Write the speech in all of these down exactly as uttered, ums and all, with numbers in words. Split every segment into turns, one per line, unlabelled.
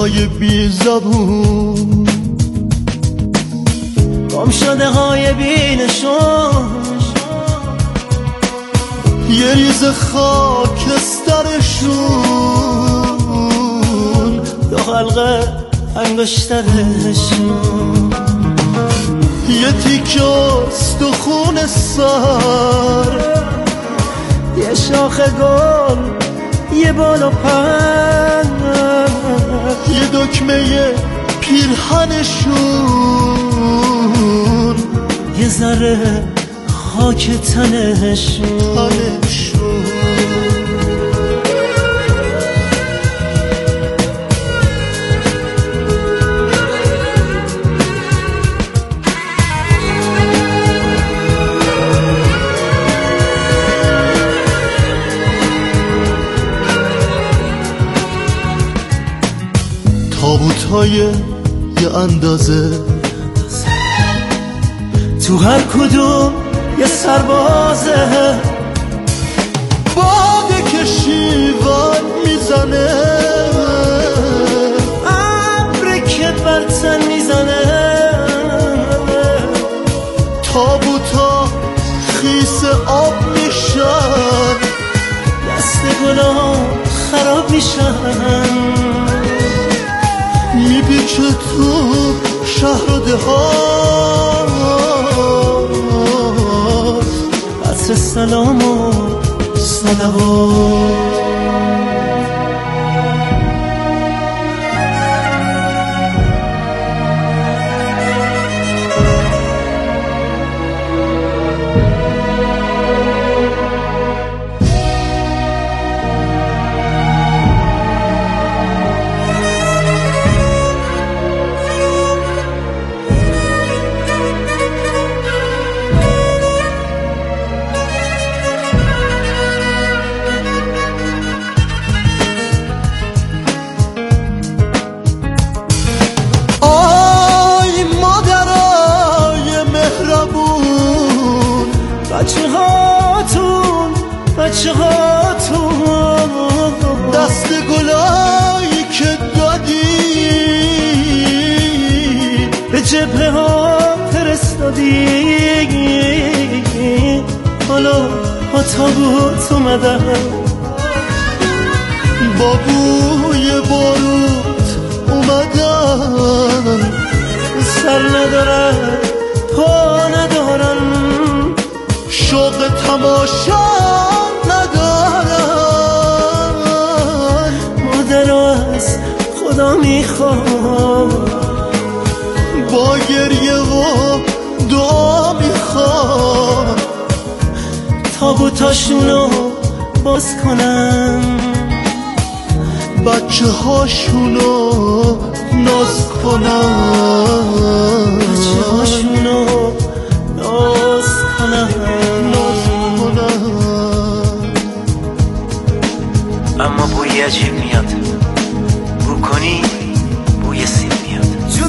دلای بی زبون،
گم شده های بی نشون،
یه ریز خاکسترشون،
دو حلقه انگشترشون،
یه تیکه استخون سر،
یه شاخ گل، یه بال و پر،
یه دکمه پیرهنشون،
یه ذره خاک تنشون,
تنشون. تابوت‌های یه اندازه،
تو هر کدوم یه سربازه،
باده که شیون میزنه،
ابری که بر تن میزنه،
تابوتا خیس آب میشن،
دست گلا خراب میشن،
میپیچه تو شهر و دهات،
عطر سلام و صلوات. بچه هاتون بچه هاتون،
دست گلایی که دادی
به جبهه ها فرستادی، حالا با تابوت اومدن،
با بوی باروت اومدن،
سر ندارن پا ندارن،
شوق تماشا ندارن،
مادر از خدا میخوام،
با گریه و دعا میخوام،
تابوتاشونو باز کنم،
بچه هاشونو ناز کنم،
بچه هاشونو ناز کنم،
ناز کنم.
اما بوی عجیب میاد، بو کنی بوی سیب میاد.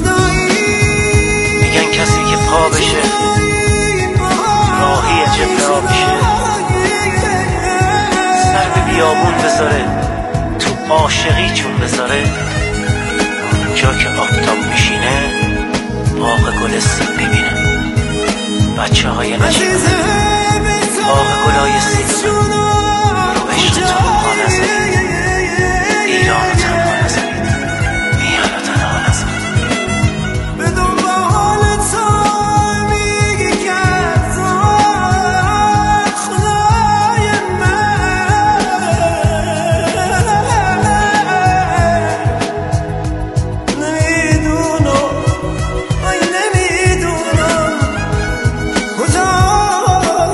میگن کسی که پا بشه راهی جبه ها بشه، سر به بیابون بذاره تو عاشقی چون بذاره، اونجا که آفتاب میشینه باغ گل سیب ببینه. بچه های نشینه باغ گلای سیب رو عشق تو پا نزدید، ایران رو تنها نزدید، میان رو تنها نزدید. به دنبال تو میگی که خدای من نمیدونم، ای نمیدونم کجا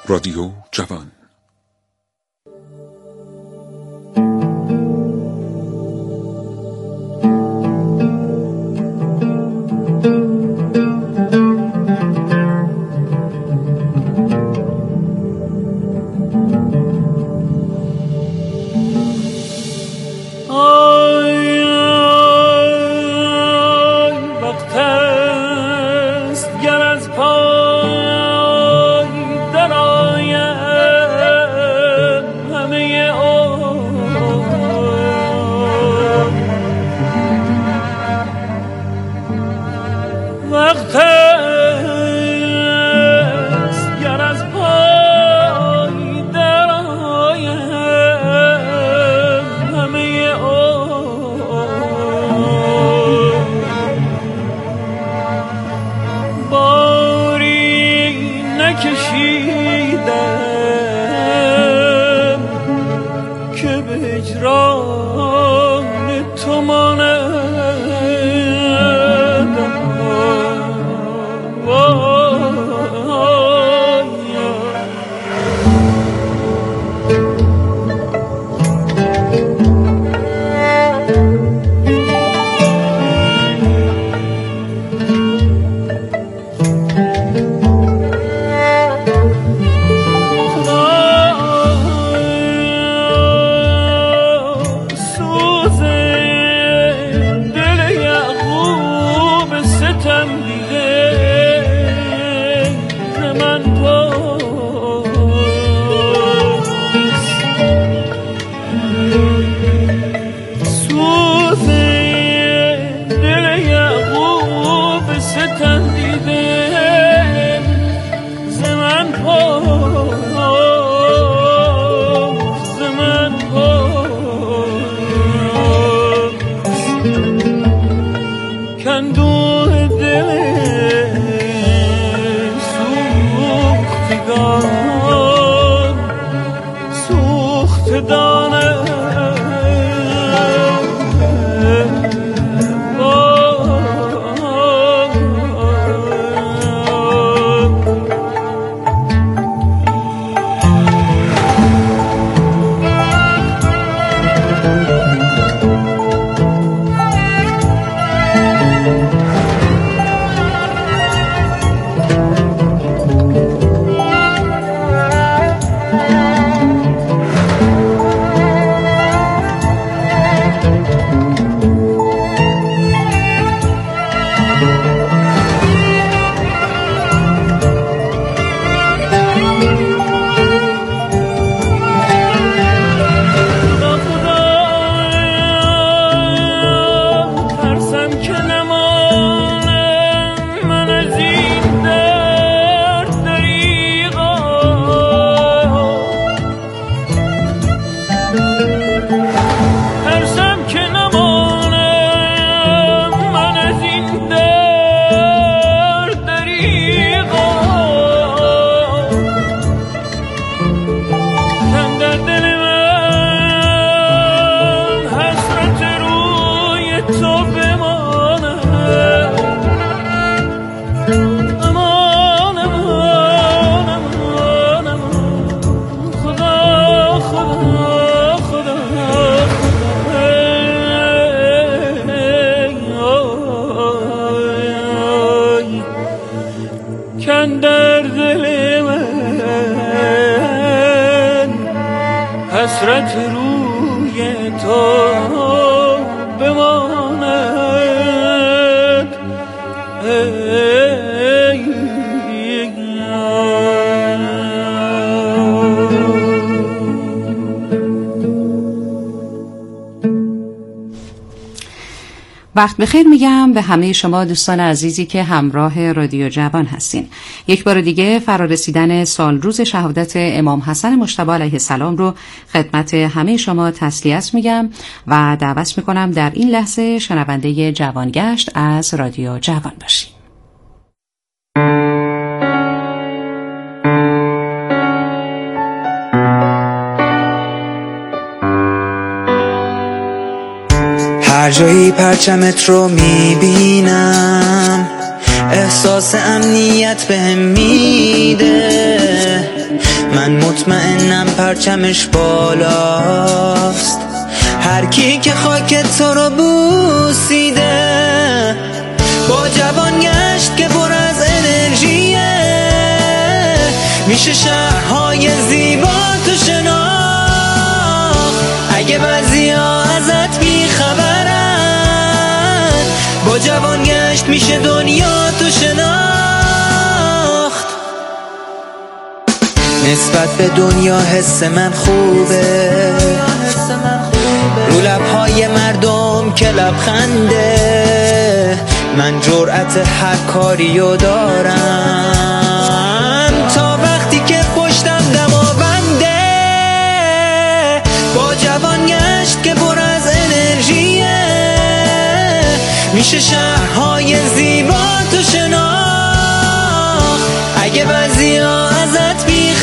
رادیو جوان.
حسرت روی تو بماند.
وقت بخیر میگم به همه شما دوستان عزیزی که همراه رادیو جوان هستین. یک بار دیگه فرارسیدن سال روز شهادت امام حسن مجتبی علیه السلام رو خدمت همه شما تسلیت میگم و دعوت میکنم در این لحظه شنونده جوانگشت از رادیو جوان باشید.
هر جایی پرچمت رو میبینم احساس امنیت بهم میده، من مطمئنم پرچمش بالاست. هر کی که خاک تو رو بوسیده با جوان گشت که پر از انرژیه، میشه شهرهای زیبا تو شناخت. اگه بعضیا ازت بیخبرن با جوان گشت میشه دنیا تو شناخت. نسبت به دنیا حس من خوبه، رو لبهای مردم که لبخنده. من جرأت هر کاریو دارم تا وقتی که پشتم دماونده. با جوان گشت که پر از انرژیه، میشه شهرهای زیبا تو شناخت. اگه بعضیا ازت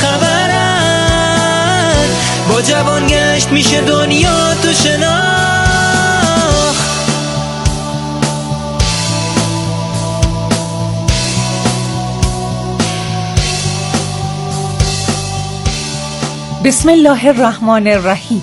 بیخبرن با جوان گشت میشه دنیا تو شناخت.
بسم الله الرحمن الرحیم.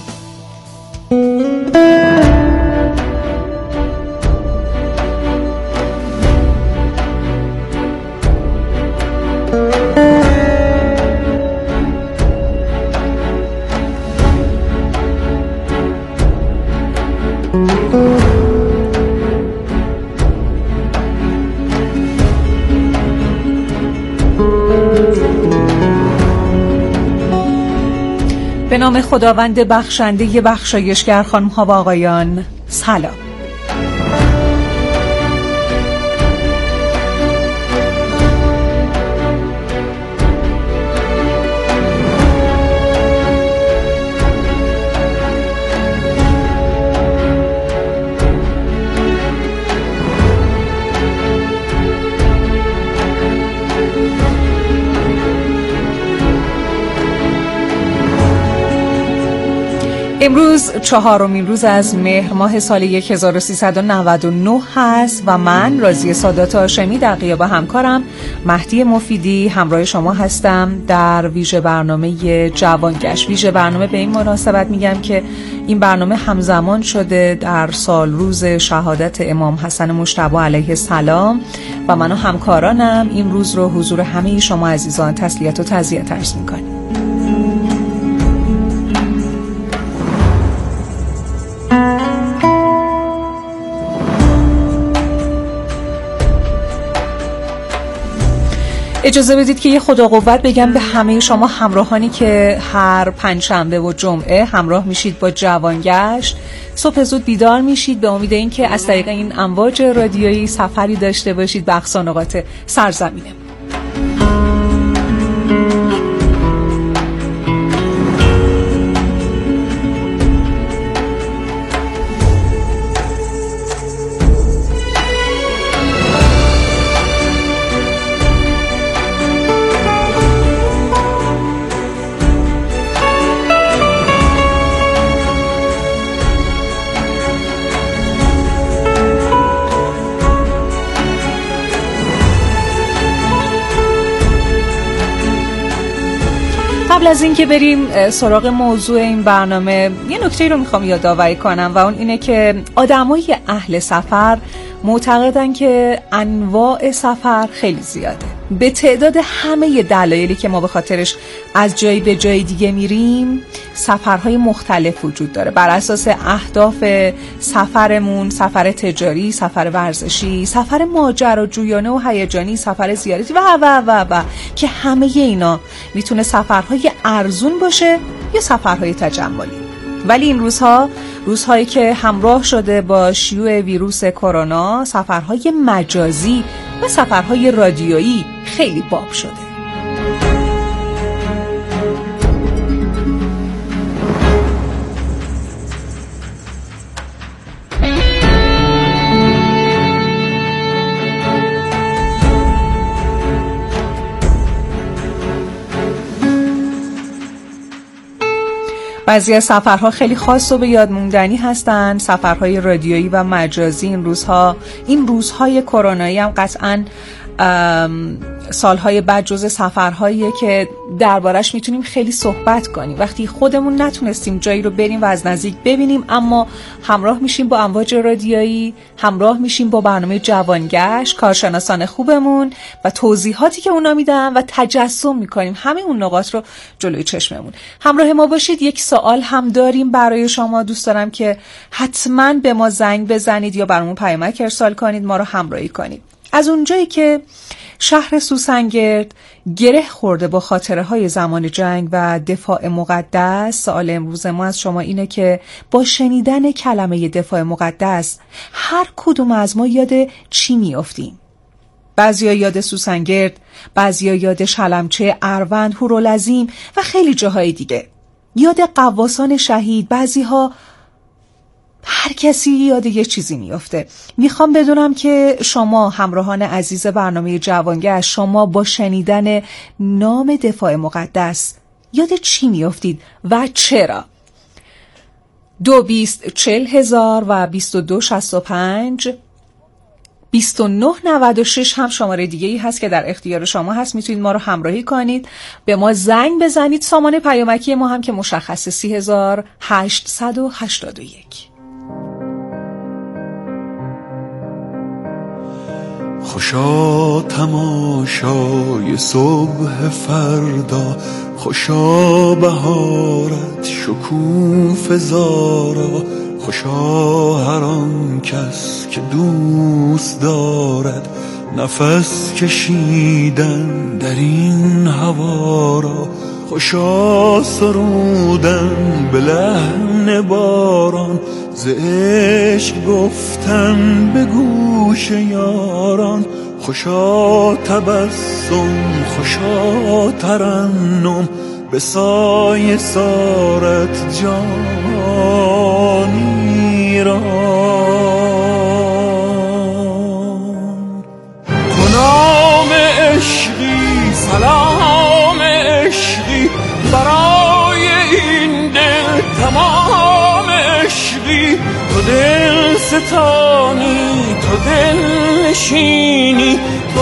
به نام خداوند بخشنده بخشایشگر. خانم ها و آقایان سلام. امروز چهارمین روز از مهر ماه سال هزار و سیصد و نود و نه هست و من راضیه سادات هاشمی در غیاب همکارم مهدی مفیدی همراه شما هستم در ویژه برنامه جوانگشت. ویژه برنامه به این مناسبت میگم که این برنامه همزمان شده در سال روز شهادت امام حسن مجتبی علیه السلام و من و همکارانم این روز رو حضور همه شما عزیزان تسلیت و تعزیت عرض می‌کنیم. اجازه بدید که یه خدا قوت بگم به همه شما همراهانی که هر پنجشنبه و جمعه همراه میشید با جوانگشت. صبح زود بیدار میشید به امید این که از طریق این امواج رادیویی سفری داشته باشید به اقصا نقاط سرزمینه. قبل از این که بریم سراغ موضوع این برنامه یه نکته رو میخوام یادآوری کنم و اون اینه که آدمای اهل سفر معتقدن که انواع سفر خیلی زیاده. به تعداد همه دلایلی که ما به خاطرش از جایی به جای دیگه میریم سفرهای مختلف وجود داره. بر اساس اهداف سفرمون، سفر تجاری، سفر ورزشی، سفر ماجراجویانه و هیجانی، سفر زیارتی و و و و که همه اینا میتونه سفرهای ارزون باشه یا سفرهای تجملی. ولی این روزها روزهایی که همراه شده با شیوع ویروس کرونا سفرهای مجازی و سفرهای رادیویی خیلی باب شده. بعضی از سفرها خیلی خاص و به یاد موندنی هستند. سفرهای رادیویی و مجازی این روزها این روزهای کرونایی هم قطعاً سالهای بعد جزء سفرهاییه که دربارش میتونیم خیلی صحبت کنیم. وقتی خودمون نتونستیم جایی رو بریم و از نزدیک ببینیم، اما همراه میشیم با امواج رادیویی، همراه میشیم با برنامه جوانگشت، کارشناسان خوبمون و توضیحاتی که اونا میدن و تجسم میکنیم همه اون نقاط رو جلوی چشممون. همراه ما باشید. یک سوال هم داریم برای شما. دوست دارم که حتما به ما زنگ بزنید یا برامون پیامک ارسال کنید، ما رو همراهی کنید. از اونجایی که شهر سوسنگرد گره خورده با خاطره های زمان جنگ و دفاع مقدس، سوال امروز ما از شما اینه که با شنیدن کلمه دفاع مقدس هر کدوم از ما یاد چی میافتیم؟ بعضیا یاد سوسنگرد، بعضیا یاد شلمچه، اروند، هورالعظیم و خیلی جاهای دیگه. یاد قواسان شهید، بعضیها، هر کسی یاد یه چیزی میفته. میخوام بدونم که شما همراهان عزیز برنامه جوانگشت، شما با شنیدن نام دفاع مقدس یاد چی میافتید و چرا؟ دو بیست چل هزار و بیست و دو شست و پنج بیست و نه نود و شش هم شماره دیگه ای هست که در اختیار شما هست. میتونید ما رو همراهی کنید، به ما زنگ بزنید. سامان پیامکی ما هم که مشخصه سی هزار هشتصد و هشتاد و یک.
خوشا تماشای صبح فردا، خوشا بهارت شکوفه زارا، خوشا هر آن کس که دوست دارد نفس کشیدن در این هوا را، خوشا سرودن به لحن باران، ز عشق گفتن به گوش یاران، خوشا تبسم خوشا ترنم به سایه سارت جانی را. کنام عشقی سلام عشقی برای این دل تمام عشقی، تو دل ستانی تو دل نشینی، تو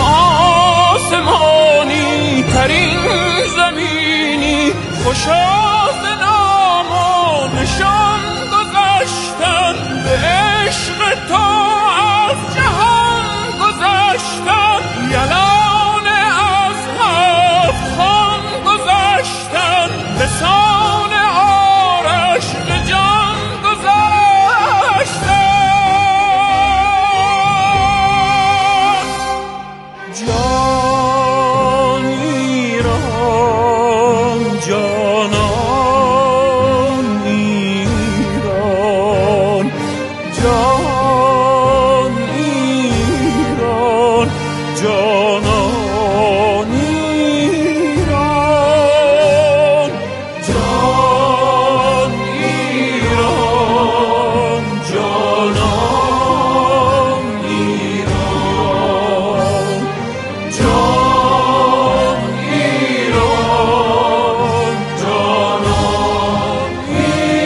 آسمانی ترین زمینی، خوشا ز نام و نشان گذشتن به عشق تو از جهان گذشتن، یلان از هفت خوان گذشتن، به سان آرش به جان گذشتن. جانی ران جانانی ران، جانی ران جانانی ران، جانی ران جانانی ران، جانی ران جانانی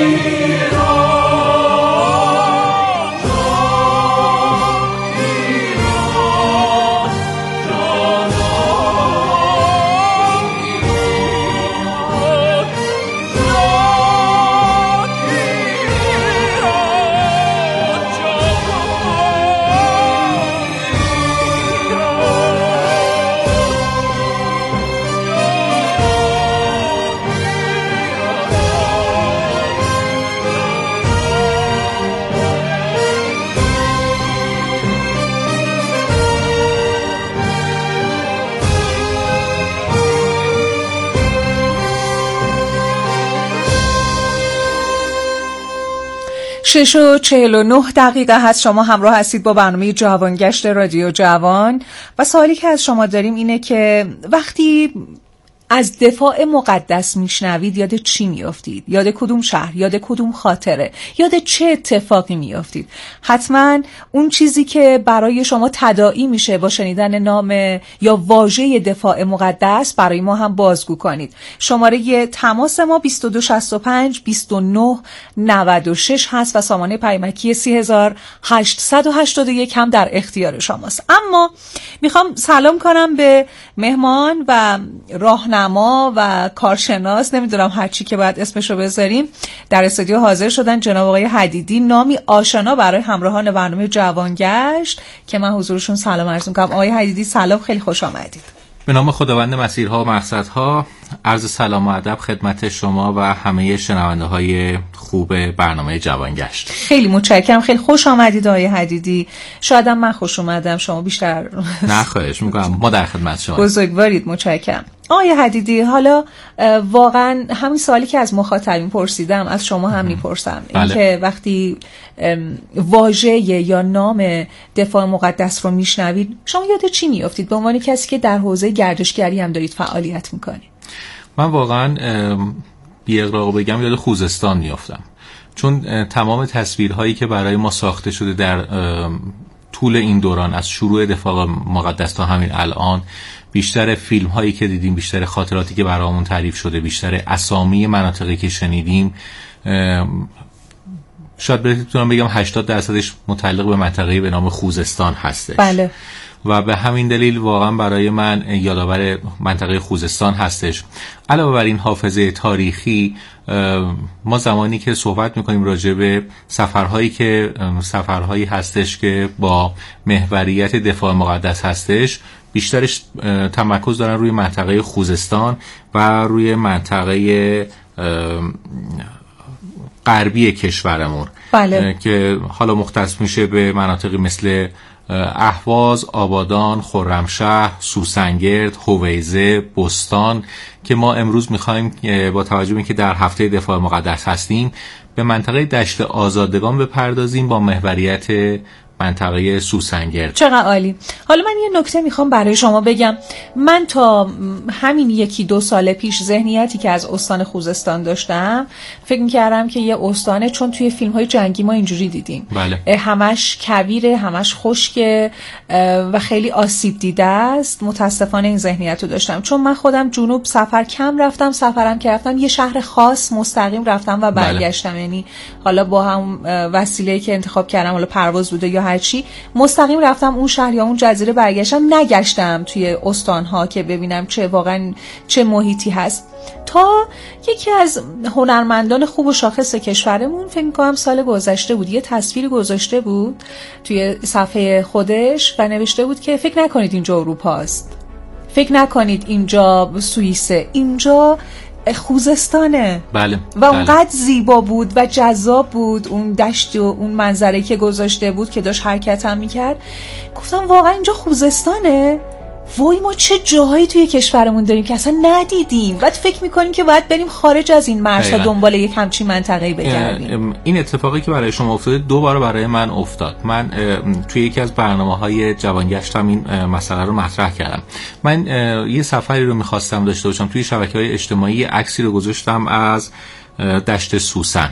شش و چهل و نه دقیقه هست. شما همراه هستید با برنامه جوانگشت رادیو جوان و سوالی که از شما داریم اینه که وقتی از دفاع مقدس میشنوید یاد چی میافتید؟ یاد کدوم شهر؟ یاد کدوم خاطره؟ یاد چه اتفاقی میافتید؟ حتما اون چیزی که برای شما تداعی میشه با شنیدن نام یا واژه دفاع مقدس برای ما هم بازگو کنید. شماره تماس ما بیست و دو شصت و پنج بیست و نه نود و شش هست و سامانه پیامکی سی هزار هشتصد و هشتاد و یک هم در اختیار شماست. اما میخوام سلام کنم به مهمان و راهنما و کارشناس، نمیدونم هر چی که باید اسمشو بذاریم، در استودیو حاضر شدن جناب آقای حدیدی، نامی آشنا برای همراهان برنامه جوانگشت که من حضورشون سلام عرض می‌کنم. آقای حدیدی سلام، خیلی خوش آمدید.
به نام خداوند مسیرها و مقصدها، عرض سلام و ادب خدمت شما و همه شنونده های خوب برنامه جوانگشت.
خیلی متشکرم، خیلی خوش آمدید آقای حدیدی. شاید من خوش اومدم، شما بیشتر.
نه خواهش میکنم، ما در خدمت شما.
بزرگوارید، متشکرم. آقای حدیدی، حالا واقعا همین سوالی که از مخاطبین پرسیدم از شما هم میپرسم، این که وقتی واژه یا نام دفاع مقدس رو میشنوید شما یاد چی میافتید به عنوان کسی که در حوزه گردشگری هم دارید فعالیت میکنید؟
من واقعا بی اغراق بگم یاد خوزستان میافتم، چون تمام تصویرهایی که برای ما ساخته شده در طول این دوران از شروع دفاع مقدس تا همین الان، بیشتر فیلم هایی که دیدیم، بیشتر خاطراتی که برامون تعریف شده، بیشتر اسامی مناطقی که شنیدیم، شاید بتونم بگم هشتاد درصدش متعلق به منطقه‌ای به نام خوزستان هستش.
بله.
و به همین دلیل واقعا برای من یادآور منطقه خوزستان هستش. علاوه بر این حافظه تاریخی، ما زمانی که صحبت میکنیم راجع به سفرهایی که سفرهایی هستش که با محوریت دفاع مقدس هستش، بیشترش تمرکز دارن روی منطقه خوزستان و روی منطقه غربی کشورمون.
بله.
که حالا مختص میشه به مناطقی مثل اهواز، آبادان، خرمشهر، سوسنگرد، هویزه، بستان، که ما امروز میخوایم با توجه به اینکه در هفته دفاع مقدس هستیم به منطقه دشت آزادگان بپردازیم با محوریت منطقه سوسنگرد.
چقدر عالی. حالا من یه نکته میخوام برای شما بگم. من تا همین یکی دو سال پیش ذهنیتی که از استان خوزستان داشتم، فکر میکردم که یه استانه، چون توی فیلم های جنگی ما اینجوری دیدیم.
بله.
همش کویره، همش خشکه و خیلی آسیب دیده است. متاسفانه این ذهنیت رو داشتم، چون من خودم جنوب سفر کم رفتم، سفرم که رفتم یه شهر خاص مستقیم رفتم و برگشتم. بله. یعنی حالا با هم وسیله‌ای که انتخاب کردم، حالا پرواز بوده یا هرچی، مستقیم رفتم اون شهر یا اون جزیره، برگشتم. نگشتم توی استانها که ببینم چه واقعا چه محیطی هست. تا یکی از هنرمندان خوب و شاخص کشورمون، فکر می‌کنم سال گذشته بود، یه تصویر گذاشته بود توی صفحه خودش و نوشته بود که فکر نکنید اینجا اروپاست، فکر نکنید اینجا سوئیسه، اینجا خوزستانه.
بله.
و اونقدر زیبا بود و جذاب بود اون دشت و اون منظره که گذاشته بود که داشت حرکت هم میکرد. گفتم واقعا اینجا خوزستانه؟ وای ما چه جاهایی توی کشورمون داریم که اصلا ندیدیم. بعد فکر میکنیم که باید بریم خارج از این مرزها دنبال یک همچین منطقه‌ای بگردیم.
این اتفاقی که برای شما افتاده دو بار برای من افتاد. من توی یکی از برنامه‌های جوانگشتم این مسئله رو مطرح کردم. من یه سفری رو می‌خواستم داشته باشم، توی شبکه‌های اجتماعی عکسی رو گذاشتم از دشت سوسن.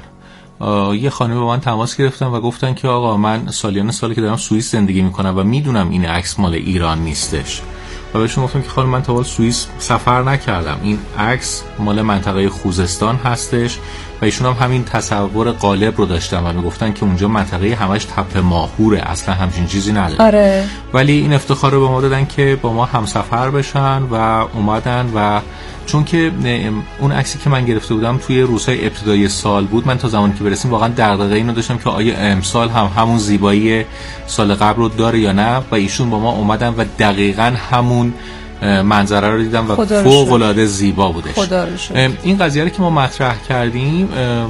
یه خانم با من تماس گرفتن و گفتن که آقا من سالیان سالی که دارم سوئیس زندگی میکنم و میدونم این عکس مال ایران نیستش. و بهشون گفتم که خانم من تا حال سوئیس سفر نکردم، این عکس مال منطقه خوزستان هستش. و ایشون هم همین تصور غالب رو داشتن و میگفتن که اونجا منطقه همش تپه ماهوره، اصلا همچین چیزی نداره.
آره.
ولی این افتخار رو به ما دادن که با ما همسفر بشن و اومدن. و چون که اون عکسی که من گرفته بودم توی روزهای ابتدایی سال بود، من تا زمانی که برسیم واقعا دغدغه اینو داشتم که آیا امسال هم همون زیبایی سال قبل رو داره یا نه. و ایشون با ما اومدن و دقیقاً همون منظره رو دیدم و فوق العاده زیبا بودش.
خدا رو شکر.
این قضیه رو که ما مطرح کردیم،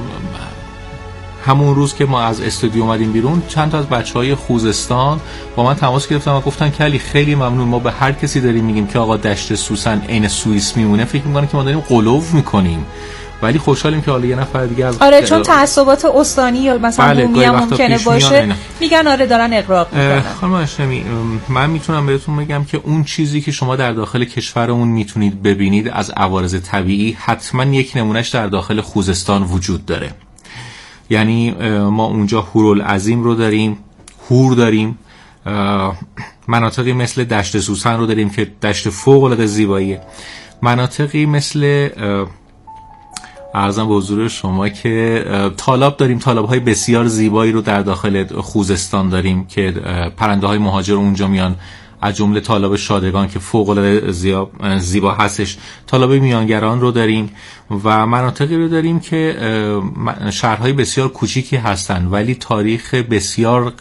همون روز که ما از استودیو اومدیم بیرون، چند تا از بچهای خوزستان با من تماس گرفتن و گفتن کلی خیلی ممنون، ما به هر کسی داریم میگیم که آقا دشت سوسن عین سوئیس میمونه، فکر میکنن که ما داریم غلو میکنیم. ولی خوشحالیم که حالا یه نفر دیگه از
آره چون تعصبات استانی یا مثلا
بله
بومی هم ممکنه باشه میگن آره دارن اغراق میکنن.
خانم هاشمی من میتونم بهتون بگم که اون چیزی که شما در داخل کشورمون میتونید ببینید از عوارض طبیعی حتما یک نمونهش در داخل خوزستان وجود داره. یعنی ما اونجا هورالعظیم رو داریم، هور داریم، مناطقی مثل دشت سوسن رو داریم که دشت فوق العاده زیباییه، مناطقی مثل عرضم به حضور شما که تالاب داریم، تالاب‌های بسیار زیبایی رو در داخل خوزستان داریم که پرنده های مهاجر اونجا میان، از جمله تالاب شادگان که فوق العاده زیبا هستش، تالاب میانگران رو داریم و مناطقی رو داریم که شهرهای بسیار کوچیکی هستن ولی تاریخ بسیار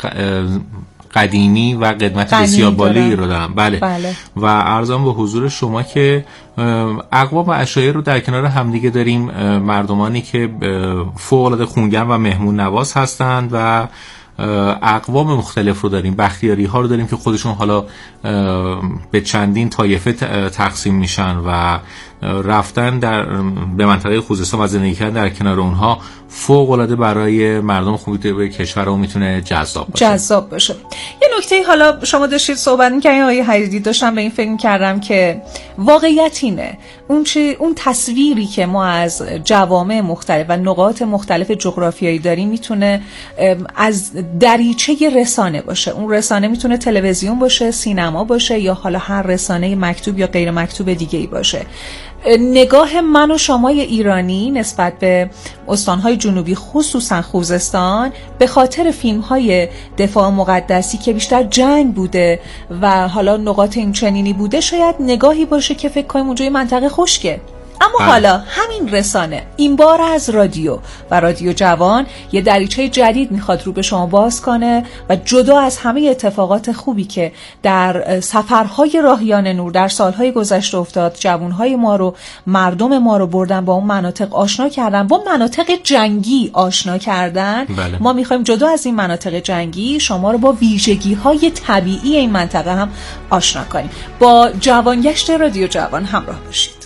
قدیمی و قدمت بسیار بالایی رو دارن. بله. بله. و عرضم به حضور شما که اقوام و عشایر رو در کنار همدیگه داریم، مردمانی که فوق العاده خونگرم و مهمون نواز هستند و اقوام مختلف رو داریم، بختیاری ها رو داریم که خودشون حالا به چندین طایفه تقسیم میشن و رفتن در به منطقه خوزستان و زندگی کردن در کنار اونها فوق العاده برای مردم خوبی به کشورمون میتونه جذاب باشه.
جذاب باشه. یه نکته حالا شما داشتید صحبت می‌کردین آقای حدیدی، داشتم به این فکر کردم که واقعیت اینه اون چه اون تصویری که ما از جوامع مختلف و نقاط مختلف جغرافیایی داریم میتونه از دریچه رسانه باشه. اون رسانه میتونه تلویزیون باشه، سینما باشه یا حالا هر رسانه مکتوب یا غیر مکتوب دیگه‌ای باشه. نگاه من و شمای ایرانی نسبت به استانهای جنوبی خصوصا خوزستان به خاطر فیلم‌های دفاع مقدسی که بیشتر جنگ بوده و حالا نقاط این چنینی بوده شاید نگاهی باشه که فکر کنیم اونجای منطقه خشکه. اما ها. حالا همین رسانه این بار از رادیو و رادیو جوان یه دریچه جدید میخواد رو به شما باز کنه و جدا از همه اتفاقات خوبی که در سفرهای راهیان نور در سالهای گذشته افتاد، جوانهای ما رو، مردم ما رو بردن با اون مناطق آشنا کردن، با مناطق جنگی آشنا کردن. بله. ما میخوایم جدا از این مناطق جنگی شما رو با ویژگی‌های طبیعی این منطقه هم آشنا کنیم. با جوانگشت رادیو جوان همراه باشید.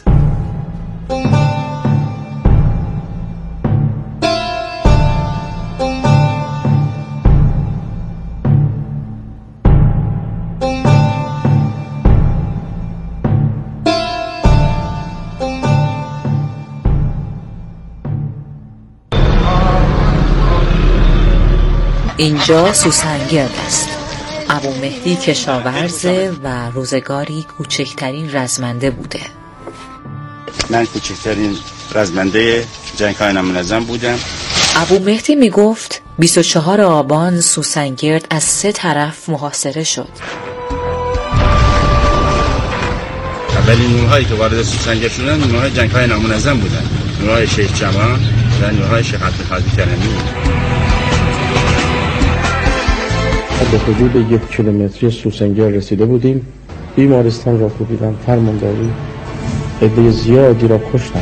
اینجا سوسنگرد است. ابو مهدی کشاورزه و روزگاری کوچکترین رزمنده بوده.
من کوچکترین رزمنده جنگ‌های نامنظم بودم.
ابو مهدی می گفت بیست و چهار آبان سوسنگرد از سه طرف محاصره شد.
اولین نیروهایی که وارد سوسنگرد شدن نیروهای جنگ‌های نامنظم بودن، نیروهای شیخ جمال و نیروهای شیخ عبدالقادر کرمی.
به حدود یک کیلومتری سوسنگرد رسیده بودیم. بیمارستان را کوبیدن، فرمانداری عده زیادی را کشتند.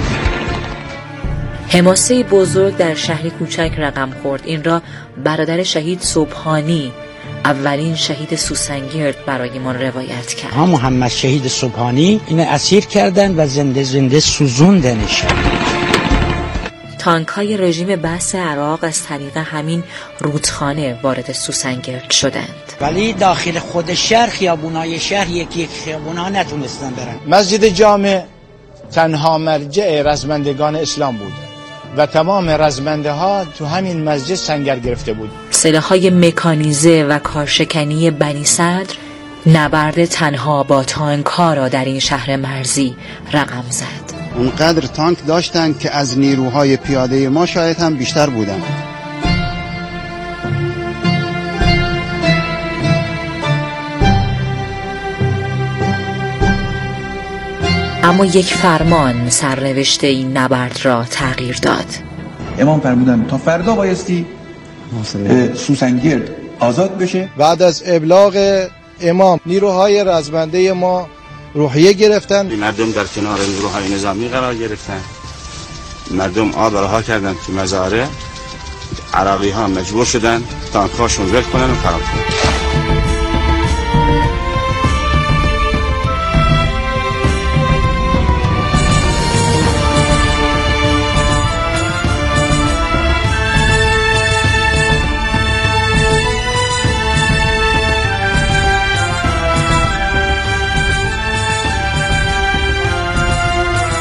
حماسه بزرگ در شهری کوچک رقم خورد. این را برادر شهید صبحانی، اولین شهید سوسنگرد، برایمان روایت کرد.
ها محمد شهید صبحانی اینو اسیر کردن و زنده زنده سوزوندنش.
تانک‌های رژیم بأس عراق از طریق همین رودخانه وارد سوسنگرد شدند.
ولی داخل خود شهر، خیابونای شهر یک یک خیابونا نتونستن برن.
مسجد جامع تنها مرجع رزمندگان اسلام بود و تمام رزمنده ها تو همین مسجد سنگر گرفته بود.
سلاح‌های مکانیزه و کارشکنی بنی صدر نبرد تنها با تانک‌ها را در این شهر مرزی رقم زد.
اونقدر تانک داشتن که از نیروهای پیاده ما شاید هم بیشتر بودن.
اما یک فرمان سرنوشت این نبرد را تغییر داد.
امام فرمودن تا فردا بایستی سوسنگرد آزاد بشه.
بعد از ابلاغ امام نیروهای رزمنده ما روحیه گرفتن،
مردم در کنار نیروهای نظامی قرار گرفتن، مردم آب رها کردن تو مزارع، عراقی ها مجبور شدن تانک هاشون ول کنن و فرار کنن.